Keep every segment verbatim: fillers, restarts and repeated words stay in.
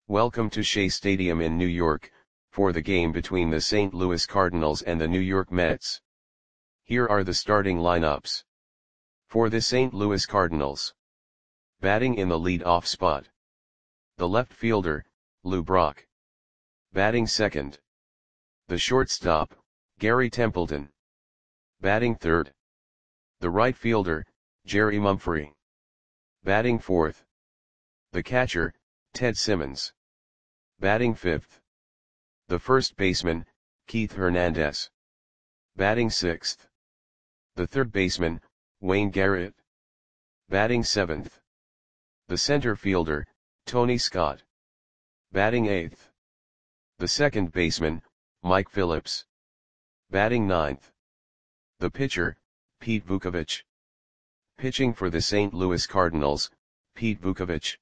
Welcome to Shea Stadium in New York, for the game between the Saint Louis Cardinals and the New York Mets. Here are the starting lineups. For the Saint Louis Cardinals. Batting in the lead-off spot. The left fielder, Lou Brock. Batting second. The shortstop, Gary Templeton. Batting third. The right fielder, Jerry Mumphrey. Batting fourth. The catcher, Ted Simmons. Batting fifth. The first baseman, Keith Hernandez. Batting sixth. The third baseman, Wayne Garrett. Batting seventh. The center fielder, Tony Scott. Batting eighth. The second baseman, Mike Phillips. Batting ninth. The pitcher, Pete Vukovich. Pitching for the Saint Louis Cardinals, Pete Vukovich.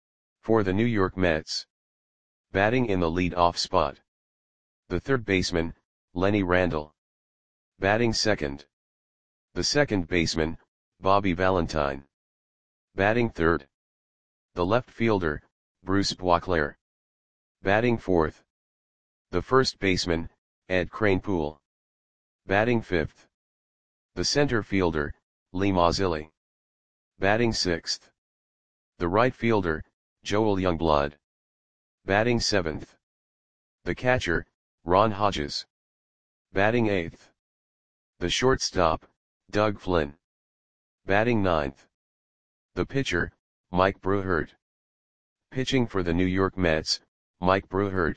For the New York Mets. Batting in the lead-off spot. The third baseman, Lenny Randle. Batting second. The second baseman, Bobby Valentine. Batting third. The left fielder, Bruce Boisclair. Batting fourth. The first baseman, Ed Kranepool. Batting fifth. The center fielder, Lee Mazzilli. Batting sixth. The right fielder, Joel Youngblood. Batting seventh. The catcher, Ron Hodges. Batting eighth. The shortstop, Doug Flynn. Batting ninth. The pitcher, Mike Breuhart. Pitching for the New York Mets, Mike Breuhart.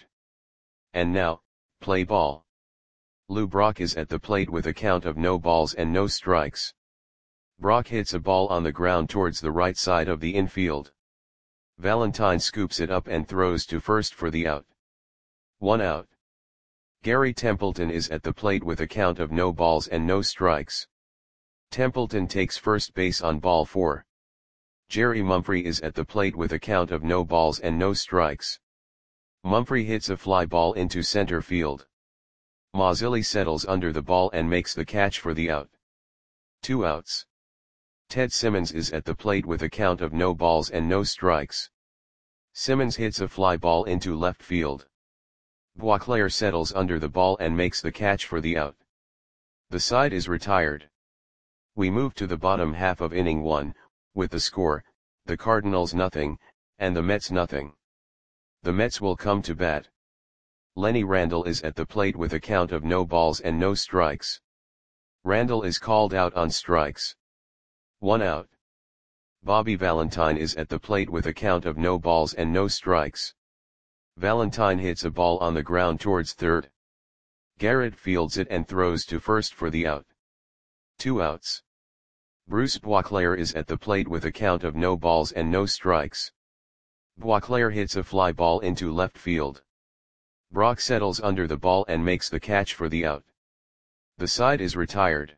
And now, play ball. Lou Brock is at the plate with a count of no balls and no strikes. Brock hits a ball on the ground towards the right side of the infield. Valentine scoops it up and throws to first for the out. One out. Gary Templeton is at the plate with a count of no balls and no strikes. Templeton takes first base on ball four. Jerry Mumphrey is at the plate with a count of no balls and no strikes. Mumphrey hits a fly ball into center field. Mazzilli settles under the ball and makes the catch for the out. Two outs. Ted Simmons is at the plate with a count of no balls and no strikes. Simmons hits a fly ball into left field. Boisclair settles under the ball and makes the catch for the out. The side is retired. We move to the bottom half of inning one, with the score, the Cardinals nothing, and the Mets nothing. The Mets will come to bat. Lenny Randle is at the plate with a count of no balls and no strikes. Randle is called out on strikes. One out. Bobby Valentine is at the plate with a count of no balls and no strikes. Valentine hits a ball on the ground towards third. Garrett fields it and throws to first for the out. Two outs. Bruce Boisclair is at the plate with a count of no balls and no strikes. Boisclair hits a fly ball into left field. Brock settles under the ball and makes the catch for the out. The side is retired.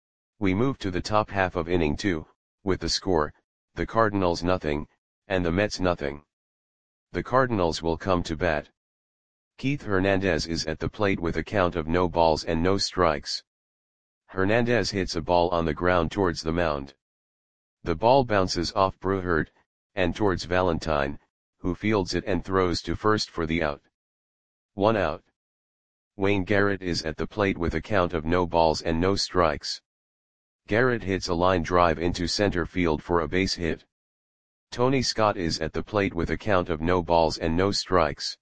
We move to the top half of inning two, with the score, the Cardinals nothing, and the Mets nothing. The Cardinals will come to bat. Keith Hernandez is at the plate with a count of no balls and no strikes. Hernandez hits a ball on the ground towards the mound. The ball bounces off Breuhart, and towards Valentine, who fields it and throws to first for the out. One out. Wayne Garrett is at the plate with a count of no balls and no strikes. Garrett hits a line drive into center field for a base hit. Tony Scott is at the plate with a count of no balls and no strikes.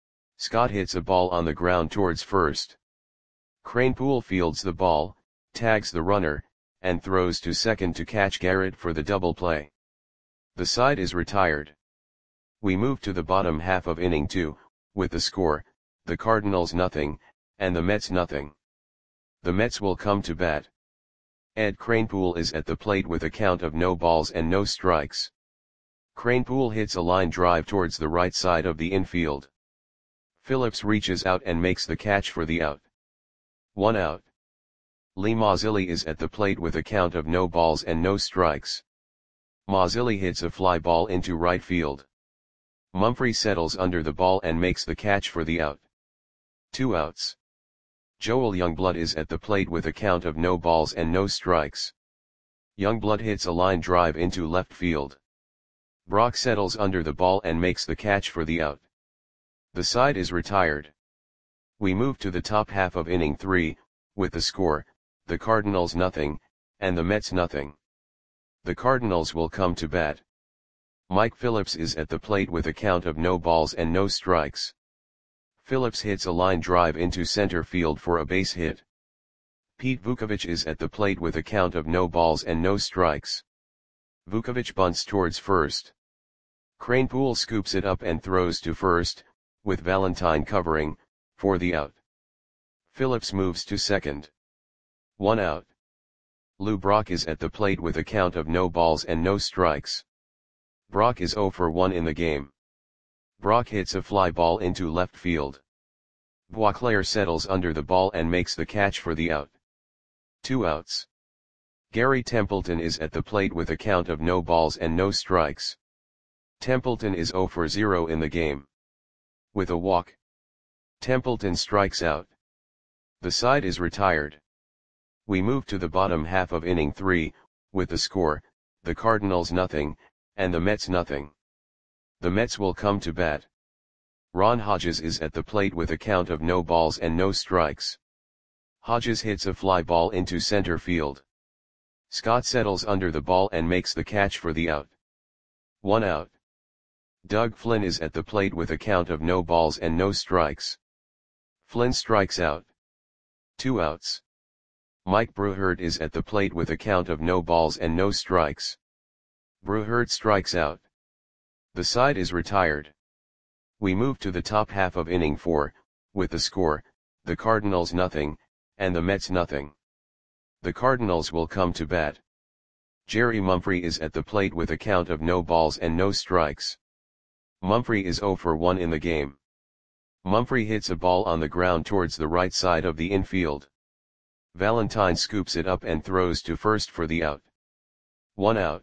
Scott hits a ball on the ground towards first. Kranepool fields the ball, tags the runner, and throws to second to catch Garrett for the double play. The side is retired. We move to the bottom half of inning two, with the score, the Cardinals nothing, and the Mets nothing. The Mets will come to bat. Ed Kranepool is at the plate with a count of no balls and no strikes. Kranepool hits a line drive towards the right side of the infield. Phillips reaches out and makes the catch for the out. One out. Lee Mazzilli is at the plate with a count of no balls and no strikes. Mazzilli hits a fly ball into right field. Mumphrey settles under the ball and makes the catch for the out. Two outs. Joel Youngblood is at the plate with a count of no balls and no strikes. Youngblood hits a line drive into left field. Brock settles under the ball and makes the catch for the out. The side is retired. We move to the top half of inning three, with the score, the Cardinals nothing, and the Mets nothing. The Cardinals will come to bat. Mike Phillips is at the plate with a count of no balls and no strikes. Phillips hits a line drive into center field for a base hit. Pete Vukovich is at the plate with a count of no balls and no strikes. Vukovich bunts towards first. Kranepool scoops it up and throws to first, with Valentine covering, for the out. Phillips moves to second. One out. Lou Brock is at the plate with a count of no balls and no strikes. Brock is zero for one in the game. Brock hits a fly ball into left field. Boisclair settles under the ball and makes the catch for the out. Two outs. Gary Templeton is at the plate with a count of no balls and no strikes. Templeton is zero for zero in the game. With a walk, Templeton strikes out. The side is retired. We move to the bottom half of inning three, with the score, the Cardinals nothing, and the Mets nothing. The Mets will come to bat. Ron Hodges is at the plate with a count of no balls and no strikes. Hodges hits a fly ball into center field. Scott settles under the ball and makes the catch for the out. One out. Doug Flynn is at the plate with a count of no balls and no strikes. Flynn strikes out. Two outs. Mike Bruhard is at the plate with a count of no balls and no strikes. Bruhard strikes out. The side is retired. We move to the top half of inning four, with the score, the Cardinals nothing, and the Mets nothing. The Cardinals will come to bat. Jerry Mumphrey is at the plate with a count of no balls and no strikes. Mumphrey is zero for one in the game. Mumphrey hits a ball on the ground towards the right side of the infield. Valentine scoops it up and throws to first for the out. One out.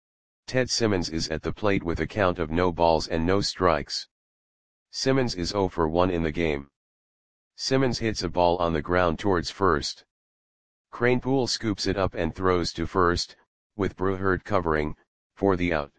Ted Simmons is at the plate with a count of no balls and no strikes. Simmons is zero for one in the game. Simmons hits a ball on the ground towards first. Kranepool scoops it up and throws to first, with Bruhard covering, for the out.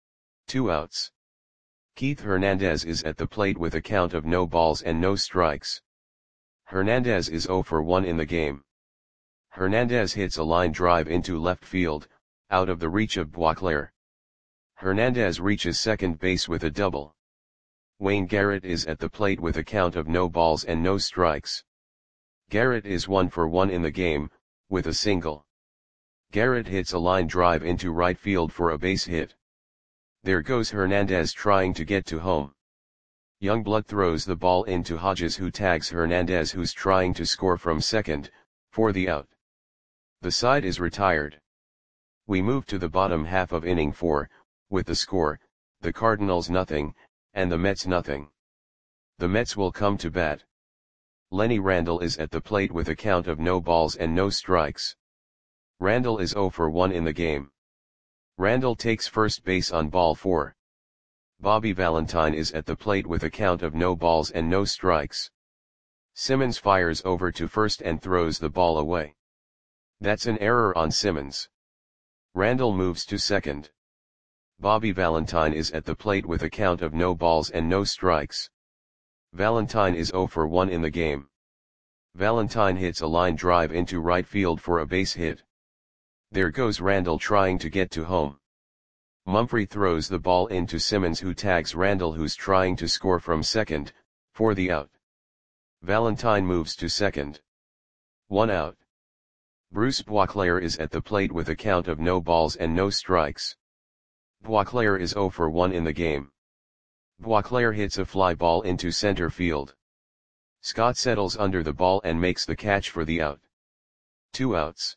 Two outs. Keith Hernandez is at the plate with a count of no balls and no strikes. Hernandez is zero for one in the game. Hernandez hits a line drive into left field, out of the reach of Boisclair. Hernandez reaches second base with a double. Wayne Garrett is at the plate with a count of no balls and no strikes. Garrett is one for one in the game, with a single. Garrett hits a line drive into right field for a base hit. There goes Hernandez trying to get to home. Youngblood throws the ball into Hodges, who tags Hernandez, who's trying to score from second, for the out. The side is retired. We move to the bottom half of inning four, with the score, the Cardinals nothing, and the Mets nothing. The Mets will come to bat. Lenny Randle is at the plate with a count of no balls and no strikes. Randle is zero for one in the game. Randle takes first base on ball four. Bobby Valentine is at the plate with a count of no balls and no strikes. Simmons fires over to first and throws the ball away. That's an error on Simmons. Randle moves to second. Bobby Valentine is at the plate with a count of no balls and no strikes. Valentine is zero for one in the game. Valentine hits a line drive into right field for a base hit. There goes Randle trying to get to home. Mumphrey throws the ball into Simmons, who tags Randle, who's trying to score from second, for the out. Valentine moves to second. One out. Bruce Boisclair is at the plate with a count of no balls and no strikes. Boisclair is zero for one in the game. Boisclair hits a fly ball into center field. Scott settles under the ball and makes the catch for the out. Two outs.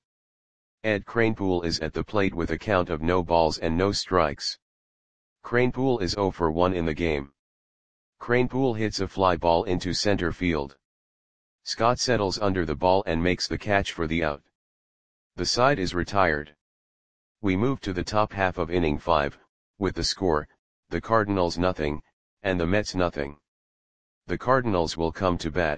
Ed Kranepool is at the plate with a count of no balls and no strikes. Kranepool is zero for one in the game. Kranepool hits a fly ball into center field. Scott settles under the ball and makes the catch for the out. The side is retired. We move to the top half of inning five, with the score, the Cardinals nothing, and the Mets nothing. The Cardinals will come to bat.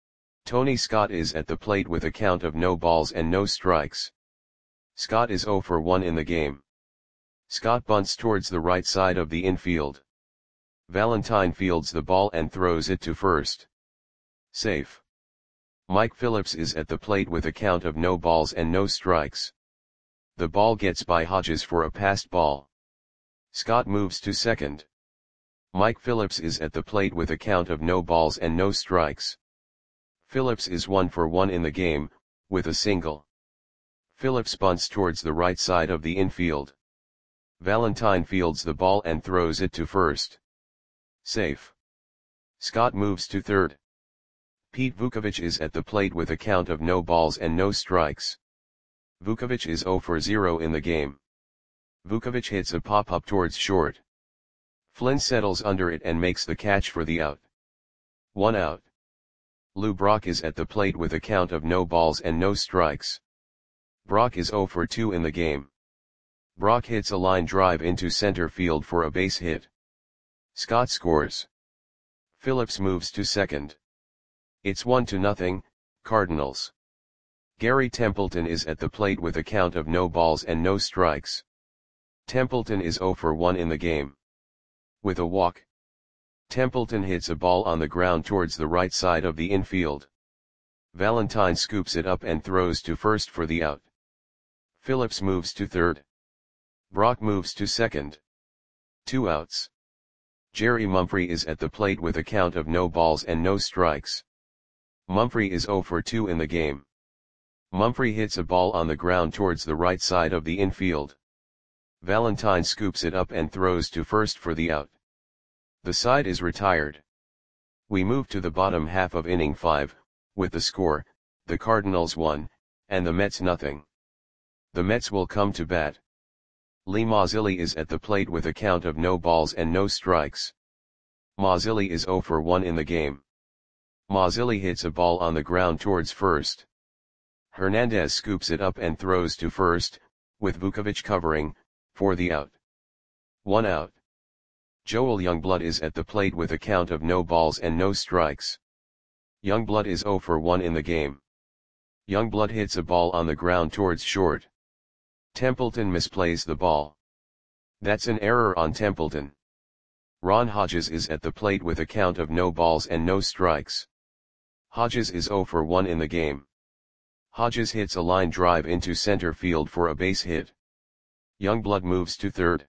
Tony Scott is at the plate with a count of no balls and no strikes. Scott is zero for one in the game. Scott bunts towards the right side of the infield. Valentine fields the ball and throws it to first. Safe. Mike Phillips is at the plate with a count of no balls and no strikes. The ball gets by Hodges for a passed ball. Scott moves to second. Mike Phillips is at the plate with a count of no balls and no strikes. Phillips is one for one in the game, with a single. Phillips bunts towards the right side of the infield. Valentine fields the ball and throws it to first. Safe. Scott moves to third. Pete Vukovich is at the plate with a count of no balls and no strikes. Vukovich is zero for zero in the game. Vukovich hits a pop-up towards short. Flynn settles under it and makes the catch for the out. One out. Lou Brock is at the plate with a count of no balls and no strikes. Brock is zero for two in the game. Brock hits a line drive into center field for a base hit. Scott scores. Phillips moves to second. It's one to nothing, Cardinals. Gary Templeton is at the plate with a count of no balls and no strikes. Templeton is zero for one in the game. With a walk, Templeton hits a ball on the ground towards the right side of the infield. Valentine scoops it up and throws to first for the out. Phillips moves to third. Brock moves to second. Two outs. Jerry Mumphrey is at the plate with a count of no balls and no strikes. Mumphrey is zero for two in the game. Mumphrey hits a ball on the ground towards the right side of the infield. Valentine scoops it up and throws to first for the out. The side is retired. We move to the bottom half of inning five, with the score, the Cardinals one, and the Mets nothing. The Mets will come to bat. Lee Mazzilli is at the plate with a count of no balls and no strikes. Mazzilli is zero for one in the game. Mazzilli hits a ball on the ground towards first. Hernandez scoops it up and throws to first, with Vukovich covering, for the out. One out. Joel Youngblood is at the plate with a count of no balls and no strikes. Youngblood is zero for one in the game. Youngblood hits a ball on the ground towards short. Templeton misplays the ball. That's an error on Templeton. Ron Hodges is at the plate with a count of no balls and no strikes. Hodges is zero for one in the game. Hodges hits a line drive into center field for a base hit. Youngblood moves to third.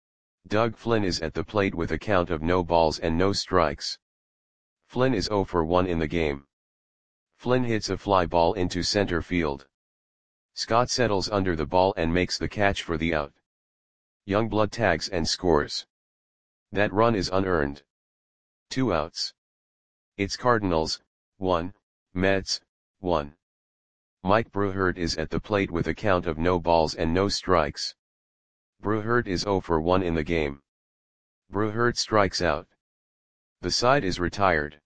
Doug Flynn is at the plate with a count of no balls and no strikes. Flynn is zero for one in the game. Flynn hits a fly ball into center field. Scott settles under the ball and makes the catch for the out. Youngblood tags and scores. That run is unearned. Two outs. It's Cardinals, one, Mets, one. Mike Bruhert is at the plate with a count of no balls and no strikes. Bruhert is zero for one in the game. Bruhert strikes out. The side is retired.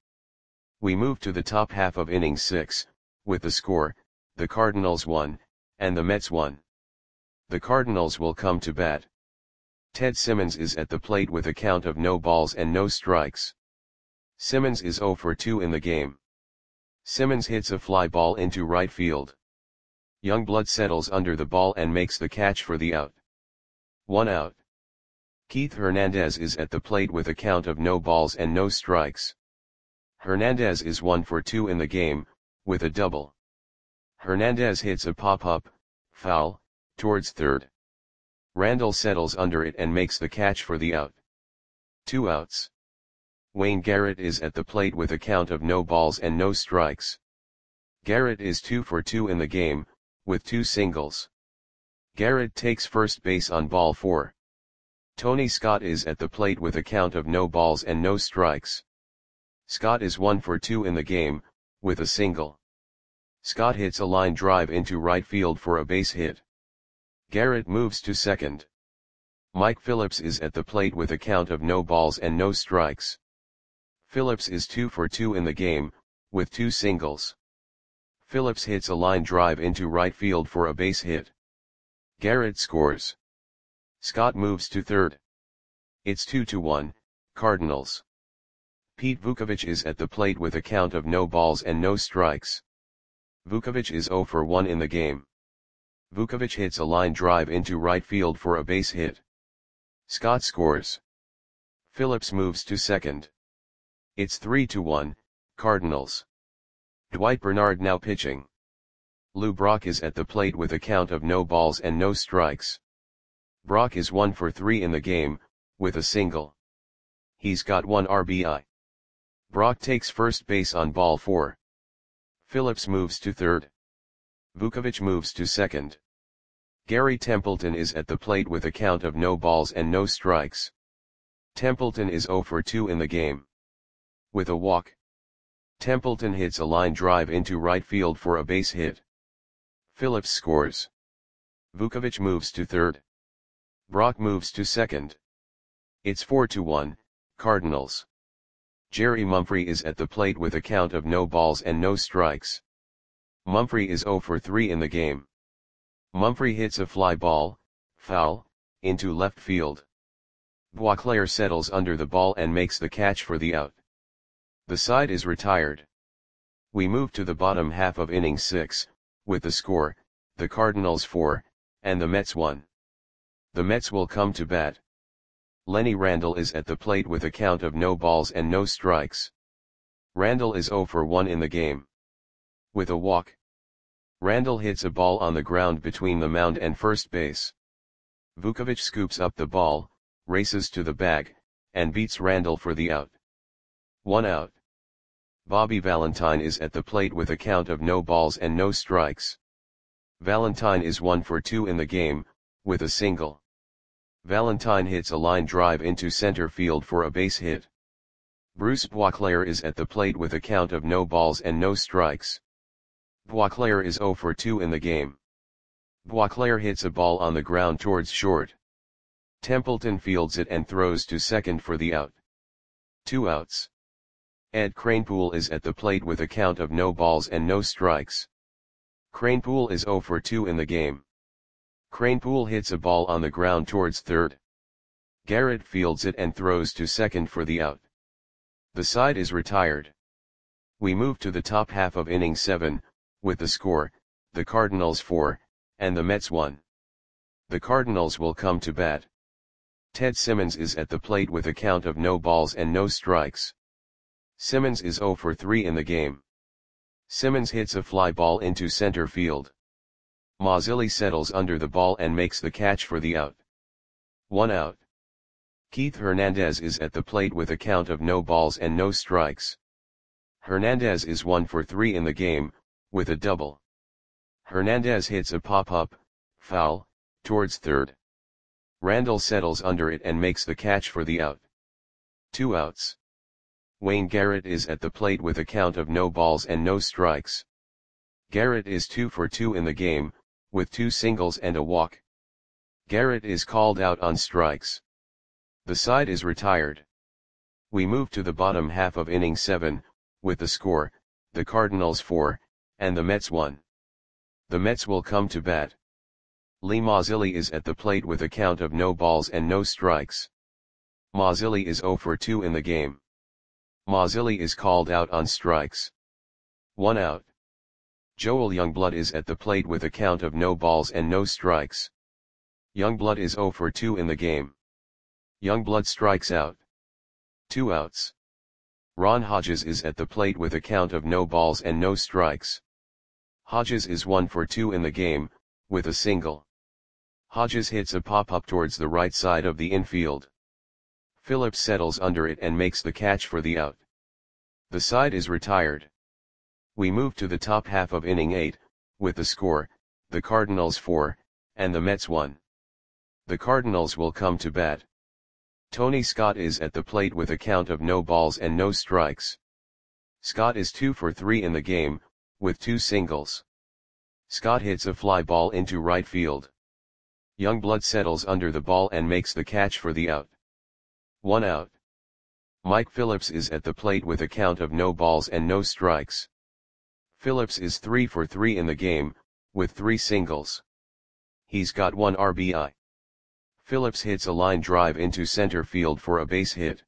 We move to the top half of inning six, with the score, the Cardinals one, and the Mets one. The Cardinals will come to bat. Ted Simmons is at the plate with a count of no balls and no strikes. Simmons is zero for two in the game. Simmons hits a fly ball into right field. Youngblood settles under the ball and makes the catch for the out. One out. Keith Hernandez is at the plate with a count of no balls and no strikes. Hernandez is one for two in the game, with a double. Hernandez hits a pop-up, foul, towards third. Randall settles under it and makes the catch for the out. Two outs. Wayne Garrett is at the plate with a count of no balls and no strikes. Garrett is two for two in the game, with two singles. Garrett takes first base on ball four. Tony Scott is at the plate with a count of no balls and no strikes. Scott is one for two in the game, with a single. Scott hits a line drive into right field for a base hit. Garrett moves to second. Mike Phillips is at the plate with a count of no balls and no strikes. Phillips is two for two in the game, with two singles. Phillips hits a line drive into right field for a base hit. Garrett scores. Scott moves to third. It's two to one, Cardinals. Pete Vukovich is at the plate with a count of no balls and no strikes. Vukovich is zero for one in the game. Vukovich hits a line drive into right field for a base hit. Scott scores. Phillips moves to second. It's three to one, Cardinals. Dwight Bernard now pitching. Lou Brock is at the plate with a count of no balls and no strikes. Brock is one for three in the game, with a single. He's got one R B I. Brock takes first base on ball four. Phillips moves to third. Vukovich moves to second. Gary Templeton is at the plate with a count of no balls and no strikes. Templeton is zero for two in the game. With a walk, Templeton hits a line drive into right field for a base hit. Phillips scores. Vukovich moves to third. Brock moves to second. It's four to one, Cardinals. Jerry Mumphrey is at the plate with a count of no balls and no strikes. Mumphrey is zero for three in the game. Mumphrey hits a fly ball, foul, into left field. Boisclair settles under the ball and makes the catch for the out. The side is retired. We move to the bottom half of inning six, with the score, the Cardinals four, and the Mets one. The Mets will come to bat. Lenny Randle is at the plate with a count of no balls and no strikes. Randle is zero for one in the game. With a walk, Randle hits a ball on the ground between the mound and first base. Vukovich scoops up the ball, races to the bag, and beats Randle for the out. One out. Bobby Valentine is at the plate with a count of no balls and no strikes. Valentine is one for two in the game, with a single. Valentine hits a line drive into center field for a base hit. Bruce Boisclair is at the plate with a count of no balls and no strikes. Boisclair is zero for two in the game. Boisclair hits a ball on the ground towards short. Templeton fields it and throws to second for the out. Two outs. Ed Kranepool is at the plate with a count of no balls and no strikes. Kranepool is zero for two in the game. Kranepool hits a ball on the ground towards third. Garrett fields it and throws to second for the out. The side is retired. We move to the top half of inning seven, with the score, the Cardinals four, and the Mets one. The Cardinals will come to bat. Ted Simmons is at the plate with a count of no balls and no strikes. Simmons is zero for three in the game. Simmons hits a fly ball into center field. Mazzilli settles under the ball and makes the catch for the out. One out. Keith Hernandez is at the plate with a count of no balls and no strikes. Hernandez is one for three in the game, with a double. Hernandez hits a pop-up, foul, towards third. Randle settles under it and makes the catch for the out. Two outs. Wayne Garrett is at the plate with a count of no balls and no strikes. Garrett is two for two in the game, with two singles and a walk. Garrett is called out on strikes. The side is retired. We move to the bottom half of inning seven, with the score, the Cardinals four, and the Mets one. The Mets will come to bat. Lee Mazzilli is at the plate with a count of no balls and no strikes. Mazzilli is zero for two in the game. Mazzilli is called out on strikes. One out. Joel Youngblood is at the plate with a count of no balls and no strikes. Youngblood is zero for two in the game. Youngblood strikes out. Two outs. Ron Hodges is at the plate with a count of no balls and no strikes. Hodges is one for two in the game, with a single. Hodges hits a pop-up towards the right side of the infield. Phillips settles under it and makes the catch for the out. The side is retired. We move to the top half of inning eight, with the score, the Cardinals four, and the Mets one. The Cardinals will come to bat. Tony Scott is at the plate with a count of no balls and no strikes. Scott is two for three in the game, with two singles. Scott hits a fly ball into right field. Youngblood settles under the ball and makes the catch for the out. One out. Mike Phillips is at the plate with a count of no balls and no strikes. Phillips is three for three in the game, with three singles. He's got one R B I. Phillips hits a line drive into center field for a base hit.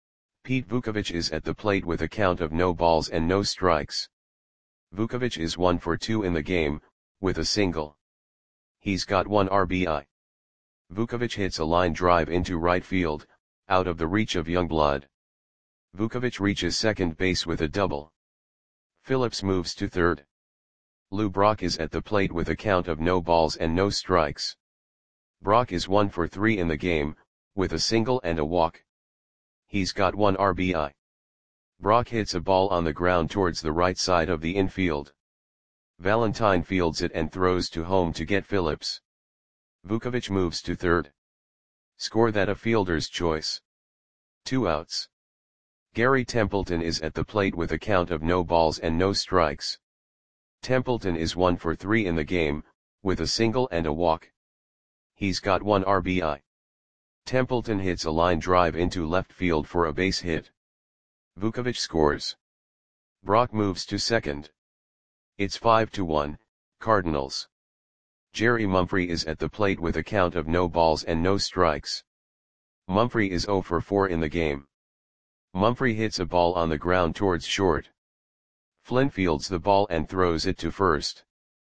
Pete Vukovich is at the plate with a count of no balls and no strikes. Vukovich is one for two in the game, with a single. He's got one R B I. Vukovich hits a line drive into right field, out of the reach of Youngblood. Vukovic reaches second base with a double. Phillips moves to third. Lou Brock is at the plate with a count of no balls and no strikes. Brock is one for three in the game, with a single and a walk. He's got one R B I. Brock hits a ball on the ground towards the right side of the infield. Valentine fields it and throws to home to get Phillips. Vukovic moves to third. Score that a fielder's choice. Two outs. Gary Templeton is at the plate with a count of no balls and no strikes. Templeton is one for three in the game, with a single and a walk. He's got one R B I. Templeton hits a line drive into left field for a base hit. Vukovic scores. Brock moves to second. It's five to one, Cardinals. Jerry Mumphrey is at the plate with a count of no balls and no strikes. Mumphrey is zero for four in the game. Mumphrey hits a ball on the ground towards short. Flynn fields the ball and throws it to first.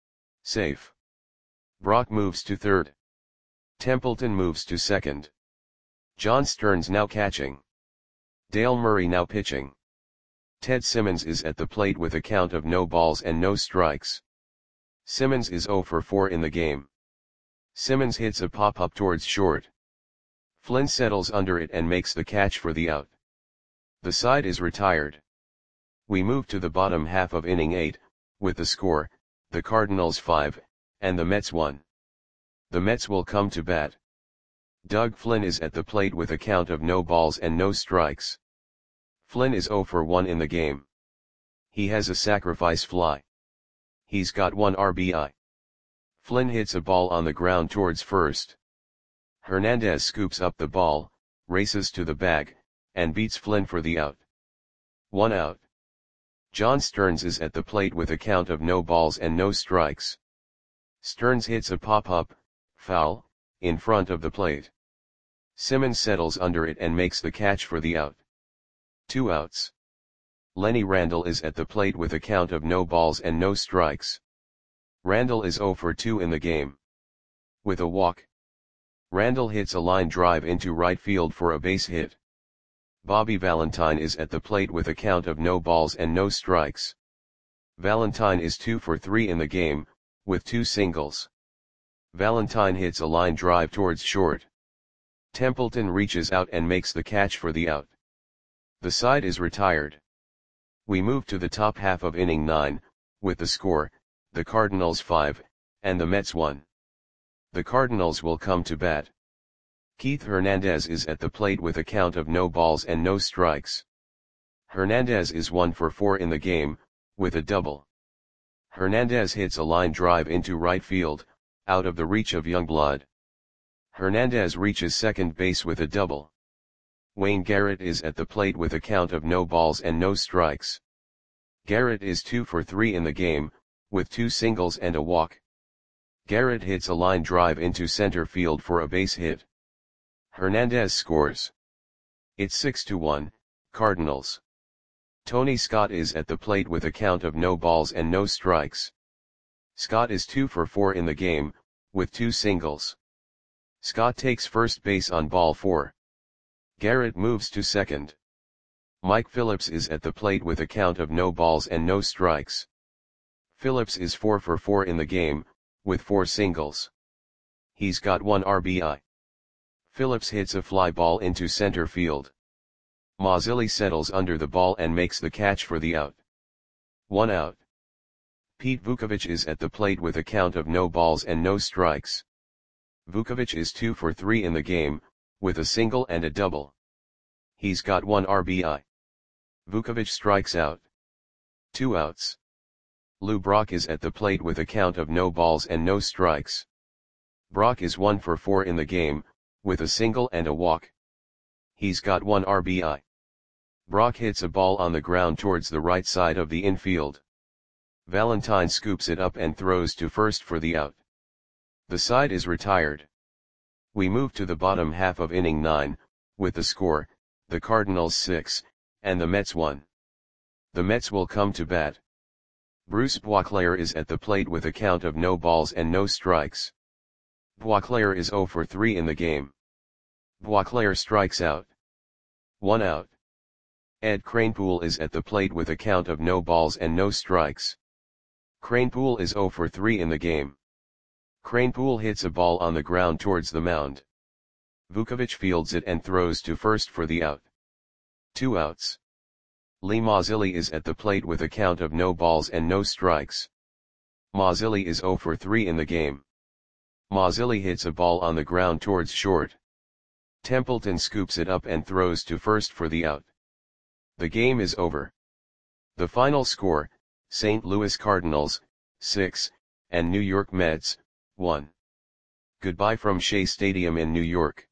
Safe. Brock moves to third. Templeton moves to second. John Stearns now catching. Dale Murray now pitching. Ted Simmons is at the plate with a count of no balls and no strikes. Simmons is zero for four in the game. Simmons hits a pop-up towards short. Flynn settles under it and makes the catch for the out. The side is retired. We move to the bottom half of inning eight, with the score, the Cardinals five, and the Mets one. The Mets will come to bat. Doug Flynn is at the plate with a count of no balls and no strikes. Flynn is zero for one in the game. He has a sacrifice fly. He's got one R B I. Flynn hits a ball on the ground towards first. Hernandez scoops up the ball, races to the bag, and beats Flynn for the out. One out. John Stearns is at the plate with a count of no balls and no strikes. Stearns hits a pop-up, foul, in front of the plate. Simmons settles under it and makes the catch for the out. Two outs. Lenny Randle is at the plate with a count of no balls and no strikes. Randle is zero for two in the game. With a walk. Randle hits a line drive into right field for a base hit. Bobby Valentine is at the plate with a count of no balls and no strikes. Valentine is two for three in the game, with two singles. Valentine hits a line drive towards short. Templeton reaches out and makes the catch for the out. The side is retired. We move to the top half of inning nine, with the score, the Cardinals five, and the Mets one. The Cardinals will come to bat. Keith Hernandez is at the plate with a count of no balls and no strikes. Hernandez is one for four in the game, with a double. Hernandez hits a line drive into right field, out of the reach of Youngblood. Hernandez reaches second base with a double. Wayne Garrett is at the plate with a count of no balls and no strikes. Garrett is two for three in the game, with two singles and a walk. Garrett hits a line drive into center field for a base hit. Hernandez scores. It's six to one, Cardinals. Tony Scott is at the plate with a count of no balls and no strikes. Scott is two for four in the game, with two singles. Scott takes first base on ball four. Garrett moves to second. Mike Phillips is at the plate with a count of no balls and no strikes. Phillips is four for four in the game, with four singles. He's got one R B I. Phillips hits a fly ball into center field. Mazzilli settles under the ball and makes the catch for the out. One out. Pete Vukovic is at the plate with a count of no balls and no strikes. Vukovic is two for three in the game, with a single and a double. He's got one R B I. Vukovic strikes out. Two outs. Lou Brock is at the plate with a count of no balls and no strikes. Brock is one for four in the game, with a single and a walk. He's got one R B I. Brock hits a ball on the ground towards the right side of the infield. Valentine scoops it up and throws to first for the out. The side is retired. We move to the bottom half of inning nine, with the score, the Cardinals six, and the Mets one. The Mets will come to bat. Bruce Boisclair is at the plate with a count of no balls and no strikes. Boisclair is zero for three in the game. Boisclair strikes out. one out. Ed Kranepool is at the plate with a count of no balls and no strikes. Kranepool is zero for three in the game. Kranepool hits a ball on the ground towards the mound. Vukovic fields it and throws to first for the out. Two outs. Lee Mazzilli is at the plate with a count of no balls and no strikes. Mazzilli is zero for three in the game. Mazzilli hits a ball on the ground towards short. Templeton scoops it up and throws to first for the out. The game is over. The final score, Saint Louis Cardinals, six, and New York Mets, one. Goodbye from Shea Stadium in New York.